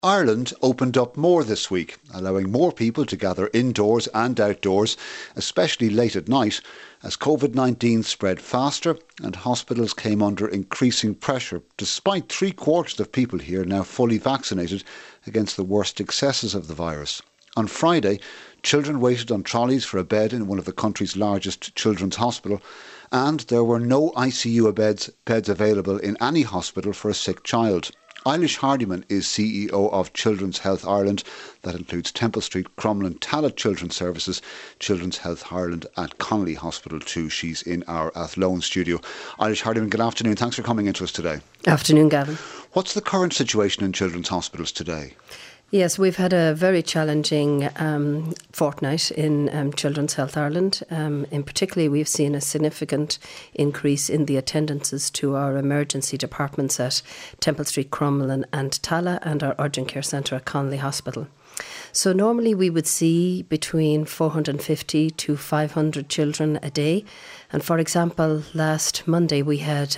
Ireland opened up more this week, allowing more people to gather indoors and outdoors, especially late at night, as COVID-19 spread faster and hospitals came under increasing pressure, despite 3/4 of people here now fully vaccinated against the worst excesses of the virus. On Friday, children waited on trolleys for a bed in one of the country's largest children's hospital, and there were no ICU beds available in any hospital for a sick child. Eilish Hardiman is CEO of Children's Health Ireland. That includes Temple Street, Crumlin, Tallaght Children's Services, Children's Health Ireland at Connolly Hospital too. She's in our Athlone studio. Eilish Hardiman, good afternoon. Thanks for coming into us today. Afternoon, Gavin. What's the current situation in children's hospitals today? Yes, we've had a very challenging fortnight in Children's Health Ireland. In particular, we've seen a significant increase in the attendances to our emergency departments at Temple Street, Crumlin and Tallaght, and our urgent care centre at Connolly Hospital. So normally we would see between 450 to 500 children a day. And for example, last Monday we had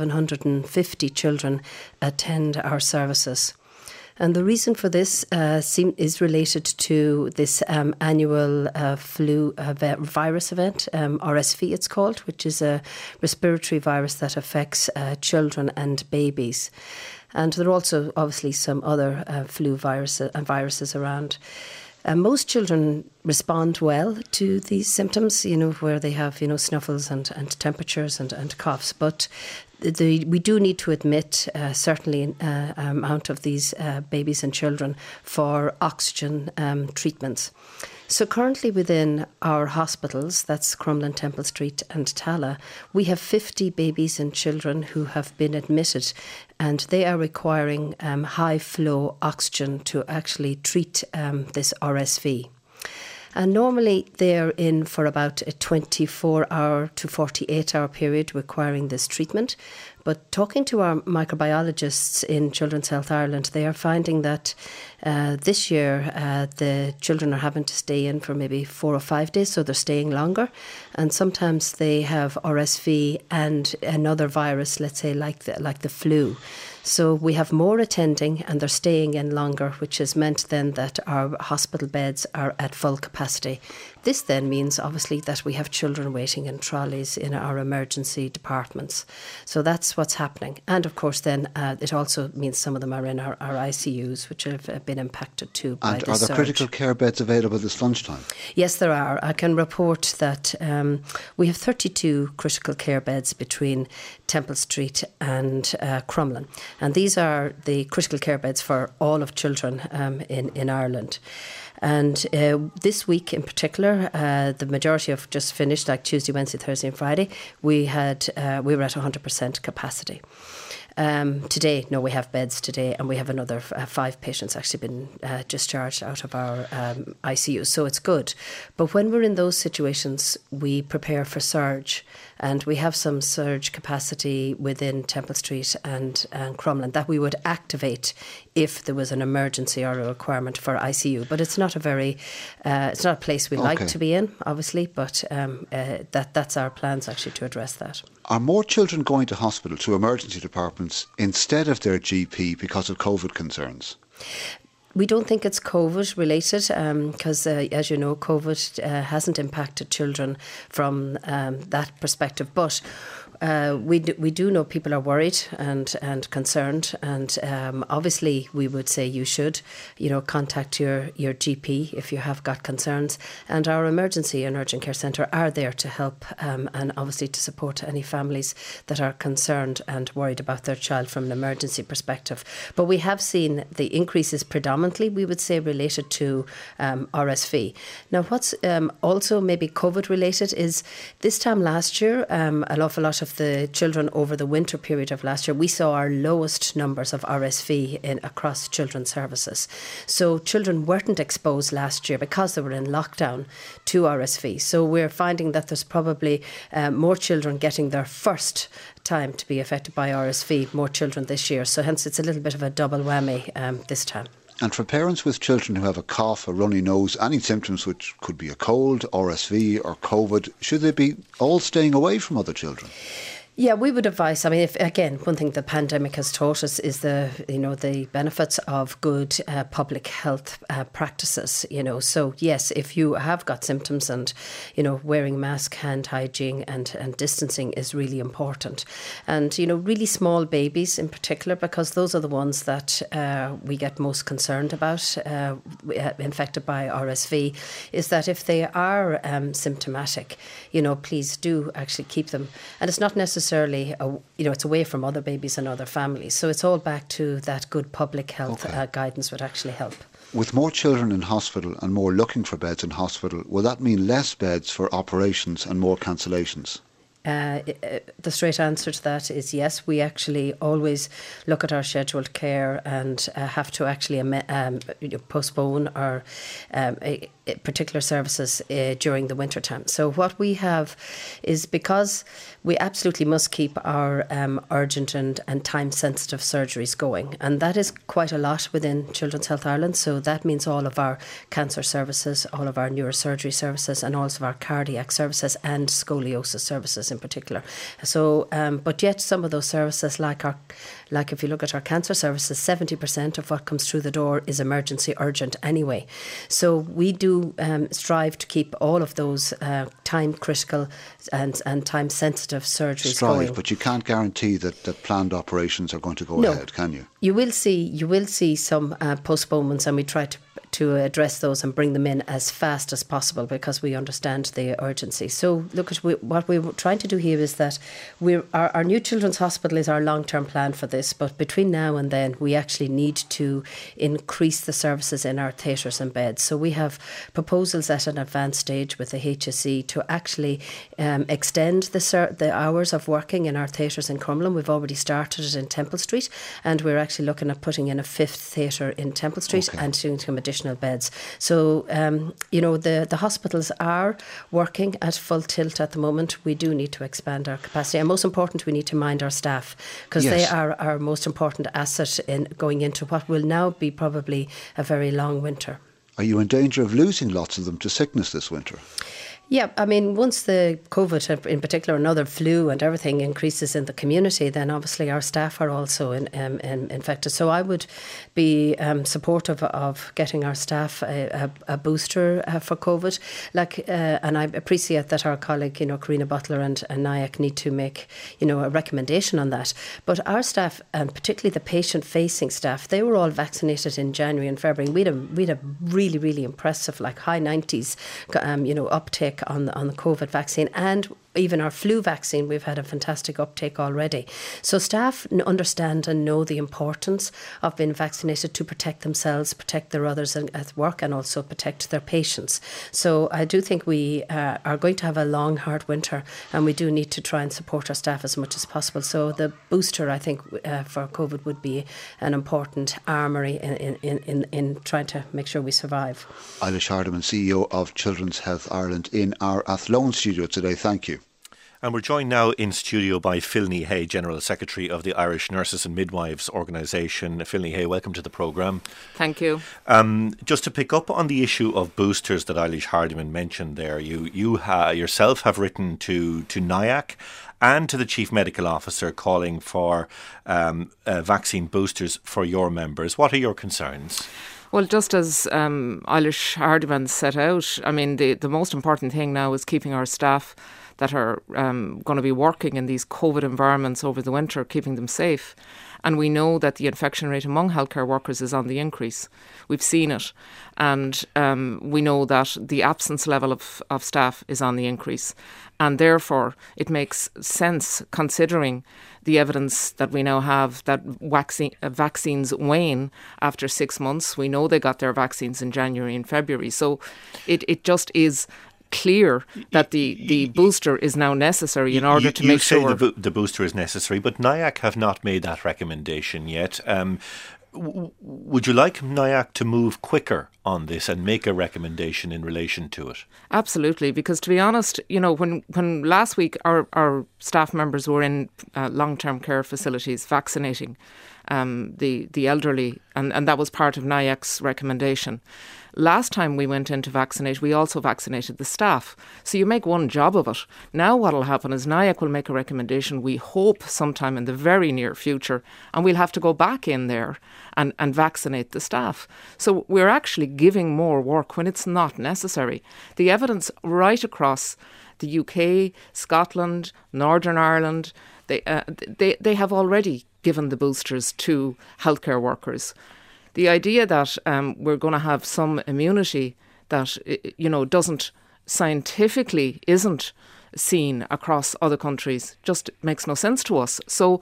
750 children attend our services. And the reason for this is related to this annual flu virus event, RSV it's called, which is a respiratory virus that affects children and babies. And there are also obviously some other flu viruses around. Most children respond well to these symptoms, where they have, snuffles and temperatures and coughs. But we do need to admit certainly an amount of these babies and children for oxygen treatments. So currently within our hospitals, that's Crumlin, Temple Street and Tallaght, we have 50 babies and children who have been admitted, and they are requiring high flow oxygen to actually treat this RSV. And normally they're in for about a 24-hour to 48-hour period requiring this treatment. But talking to our microbiologists in Children's Health Ireland, they are finding that this year the children are having to stay in for maybe 4 or 5 days, so they're staying longer. And sometimes they have RSV and another virus, let's say like the flu. So we have more attending and they're staying in longer, which has meant then that our hospital beds are at full capacity. This then means obviously that we have children waiting in trolleys in our emergency departments. So that's what's happening. And of course then it also means some of them are in our ICUs, which have been impacted too by this surge. And are there critical care beds available this lunchtime? Yes, there are. I can report that we have 32 critical care beds between Temple Street and Crumlin. And these are the critical care beds for all of children in Ireland. And this week in particular, the majority have just finished, like Tuesday, Wednesday, Thursday and Friday. We were at 100% capacity. Today, we have beds today, and we have another 5 patients actually been discharged out of our ICU, so it's good. But when we're in those situations, we prepare for surge, and we have some surge capacity within Temple Street and Crumlin that we would activate if there was an emergency or a requirement for ICU. But it's not it's not a place we like to be in, obviously, but that's our plans actually to address that. Are more children going to hospital, to emergency departments, instead of their GP because of COVID concerns? We don't think it's COVID related because, as you know, COVID hasn't impacted children from that perspective. But we do know people are worried and concerned, and obviously we would say you should, contact your GP if you have got concerns. And our emergency and urgent care centre are there to help and obviously to support any families that are concerned and worried about their child from an emergency perspective. But we have seen the increases predominantly, we would say, related to RSV. Now, what's also maybe COVID related is this time last year, an awful lot of the children over the winter period of last year, we saw our lowest numbers of RSV across children's services. So children weren't exposed last year because they were in lockdown to RSV. So we're finding that there's probably more children getting their first time to be affected by RSV, more children this year. So hence it's a little bit of a double whammy this time. And for parents with children who have a cough, a runny nose, any symptoms which could be a cold, RSV or COVID, should they be all staying away from other children? Yeah, we would advise. I mean, one thing the pandemic has taught us is the benefits of good public health practices. So yes, if you have got symptoms and wearing mask, hand hygiene, and distancing is really important. And really small babies in particular, because those are the ones that we get most concerned about, infected by RSV, is that if they are symptomatic, please do actually keep them. And it's not necessarily it's away from other babies and other families. So it's all back to that good public health guidance would actually help. With more children in hospital and more looking for beds in hospital, will that mean less beds for operations and more cancellations? The straight answer to that is yes. We actually always look at our scheduled care and have to actually postpone our particular services during the winter time. So what we have is, because we absolutely must keep our urgent and time-sensitive surgeries going, and that is quite a lot within Children's Health Ireland. So that means all of our cancer services, all of our neurosurgery services, and also our cardiac services and scoliosis services in particular. So, but yet some of those services, like if you look at our cancer services, 70% of what comes through the door is emergency urgent anyway. So we do strive to keep all of those time critical and time sensitive surgeries going. But you can't guarantee that planned operations are going to go ahead, can you? You will see some postponements, and we try to address those and bring them in as fast as possible, because we understand the urgency. So look at what we're trying to do here is that our new children's hospital is our long-term plan for this, but between now and then we actually need to increase the services in our theatres and beds. So we have proposals at an advanced stage with the HSE to actually extend the hours of working in our theatres in Crumlin. We've already started it in Temple Street, and we're actually looking at putting in a 5th theatre in Temple Street and doing some additional beds. So, the hospitals are working at full tilt at the moment. We do need to expand our capacity. And most important, we need to mind our staff, because they are our most important asset in going into what will now be probably a very long winter. Are you in danger of losing lots of them to sickness this winter? Yeah, I mean, once the COVID, in particular, and other flu and everything increases in the community, then obviously our staff are also infected. So I would be supportive of getting our staff a booster for COVID. And I appreciate that our colleague, Karina Butler and NIAC need to make, a recommendation on that. But our staff, and particularly the patient-facing staff, they were all vaccinated in January and February. We had a really, really impressive, high 90s, uptake on the COVID vaccine, and even our flu vaccine, we've had a fantastic uptake already. So staff understand and know the importance of being vaccinated to protect themselves, protect their others at work, and also protect their patients. So I do think we are going to have a long, hard winter, and we do need to try and support our staff as much as possible. So the booster, I think, for COVID would be an important armoury in trying to make sure we survive. Eilish Hardiman, CEO of Children's Health Ireland, in our Athlone studio today. Thank you. And we're joined now in studio by Philny Hay, General Secretary of the Irish Nurses and Midwives Organisation. Philny Hay, welcome to the programme. Thank you. Just to pick up on the issue of boosters that Eilish Hardiman mentioned there, you yourself have written to NIAC and to the Chief Medical Officer calling for vaccine boosters for your members. What are your concerns? Well, just as Eilish Hardiman set out, I mean, the most important thing now is keeping our staff that are going to be working in these COVID environments over the winter, keeping them safe. And we know that the infection rate among healthcare workers is on the increase. We've seen it. And we know that the absence level of staff is on the increase. And therefore, it makes sense, considering the evidence that we now have, that vaccines wane after 6 months. We know they got their vaccines in January and February. So it just is clear that the booster is now necessary in order to make sure... You say the booster is necessary, but NIAC have not made that recommendation yet. Would you like NIAC to move quicker on this and make a recommendation in relation to it? Absolutely, because to be honest, when last week our staff members were in long-term care facilities vaccinating, the elderly, and that was part of NIAC's recommendation. Last time we went in to vaccinate, we also vaccinated the staff. So you make one job of it. Now what will happen is NIAC will make a recommendation, we hope sometime in the very near future, and we'll have to go back in there and vaccinate the staff. So we're actually giving more work when it's not necessary. The evidence right across the UK, Scotland, Northern Ireland, they have already given the boosters to healthcare workers. The idea that we're going to have some immunity that, doesn't scientifically isn't seen across other countries just makes no sense to us. So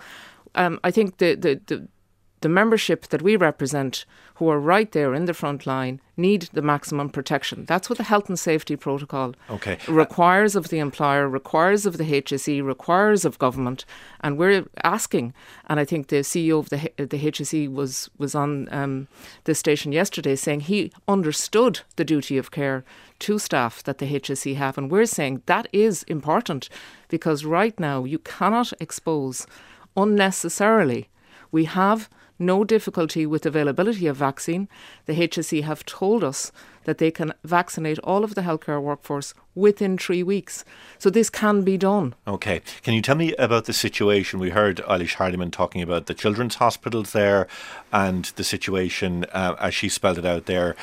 I think the membership that we represent, who are right there in the front line, need the maximum protection. That's what the health and safety protocol requires of the employer, requires of the HSE, requires of government. And we're asking, and I think the CEO of the HSE was on this station yesterday saying he understood the duty of care to staff that the HSE have. And we're saying that is important because right now you cannot expose unnecessarily. We have no difficulty with availability of vaccine. The HSE have told us that they can vaccinate all of the healthcare workforce within 3 weeks. So this can be done. OK. Can you tell me about the situation? We heard Eilish Hardyman talking about the children's hospitals there, and the situation, as she spelled it out there,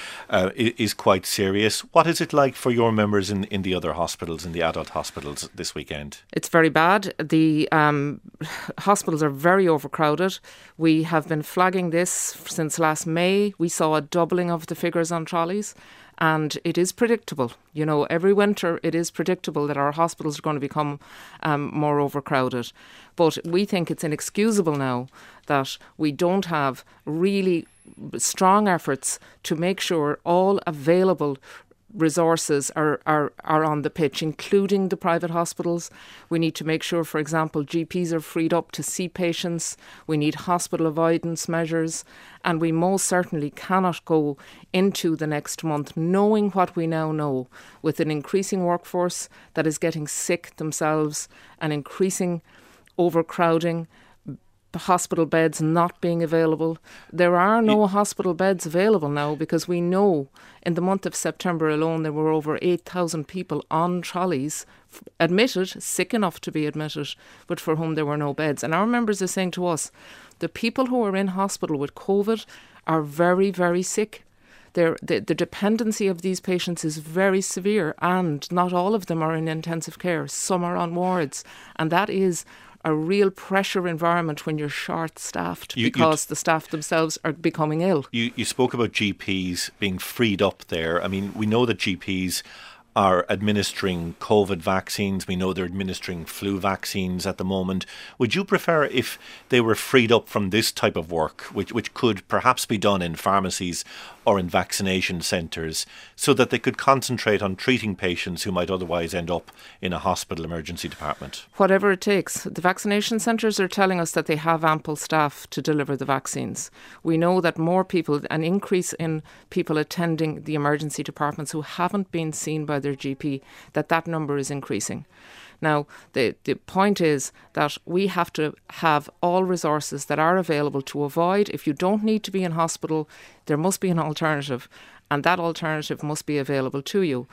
is quite serious. What is it like for your members in the other hospitals, in the adult hospitals this weekend? It's very bad. The hospitals are very overcrowded. We have been flagging this since last May. We saw a doubling of the figures on trolleys. And it is predictable. Every winter it is predictable that our hospitals are going to become more overcrowded. But we think it's inexcusable now that we don't have really strong efforts to make sure all available resources are on the pitch, including the private hospitals. We need to make sure, for example, GPs are freed up to see patients. We need hospital avoidance measures. And we most certainly cannot go into the next month knowing what we now know, with an increasing workforce that is getting sick themselves, an increasing overcrowding, hospital beds not being available. There are no hospital beds available now because we know in the month of September alone there were over 8,000 people on trolleys admitted, sick enough to be admitted, but for whom there were no beds. And our members are saying to us, the people who are in hospital with COVID are very, very sick. The dependency of these patients is very severe, and not all of them are in intensive care. Some are on wards, and that is a real pressure environment when you're short-staffed because the staff themselves are becoming ill. You spoke about GPs being freed up there. I mean, we know that GPs are administering COVID vaccines. We know they're administering flu vaccines at the moment. Would you prefer if they were freed up from this type of work, which could perhaps be done in pharmacies or in vaccination centres, so that they could concentrate on treating patients who might otherwise end up in a hospital emergency department? Whatever it takes. The vaccination centres are telling us that they have ample staff to deliver the vaccines. We know that more people, an increase in people attending the emergency departments who haven't been seen by their GP, that number is increasing. Now, the point is that we have to have all resources that are available to avoid. If you don't need to be in hospital, there must be an alternative, and that alternative must be available to you.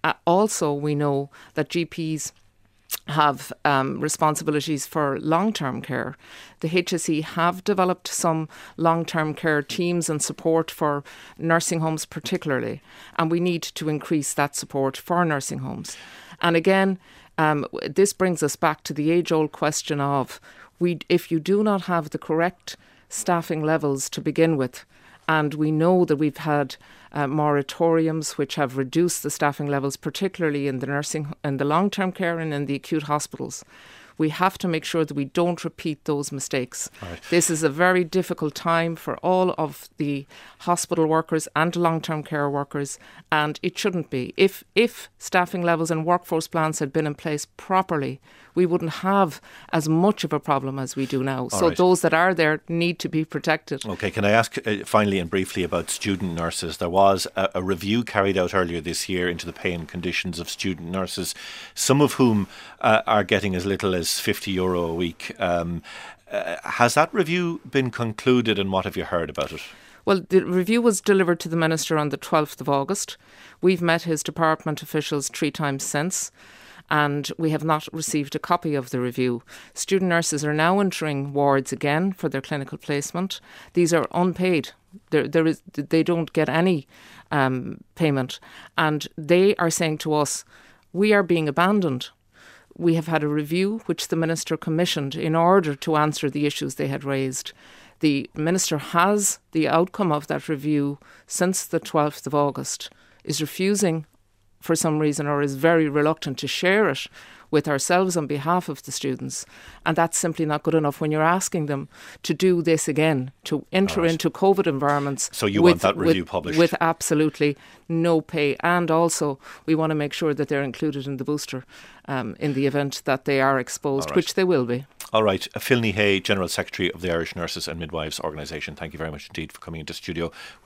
Also, we know that GPs have responsibilities for long-term care. The HSE have developed some long-term care teams and support for nursing homes particularly, and we need to increase that support for nursing homes. And again, this brings us back to the age-old question of if you do not have the correct staffing levels to begin with, and we know that we've had moratoriums which have reduced the staffing levels, particularly in the nursing and the long-term care and in the acute hospitals. We have to make sure that we don't repeat those mistakes. Right. This is a very difficult time for all of the hospital workers and long-term care workers, and it shouldn't be. If staffing levels and workforce plans had been in place properly, we wouldn't have as much of a problem as we do now. So right. those that are there need to be protected. Okay, can I ask finally and briefly about student nurses? There was a review carried out earlier this year into the pay and conditions of student nurses, some of whom are getting as little as €50 a week. Has that review been concluded, and what have you heard about it? Well, the review was delivered to the Minister on the 12th of August. We've met his department officials 3 times since, and we have not received a copy of the review. Student nurses are now entering wards again for their clinical placement. These are unpaid. They don't get any payment, and they are saying to us, we are being abandoned. We have had a review which the Minister commissioned in order to answer the issues they had raised. The Minister has the outcome of that review since the 12th of August, is refusing for some reason, or is very reluctant to share it with ourselves on behalf of the students. And that's simply not good enough when you're asking them to do this again, to enter into COVID environments. So you want that review published? With absolutely no pay. And also we want to make sure that they're included in the booster in the event that they are exposed, which they will be. All right. Phil Hay, General Secretary of the Irish Nurses and Midwives Organisation, thank you very much indeed for coming into studio.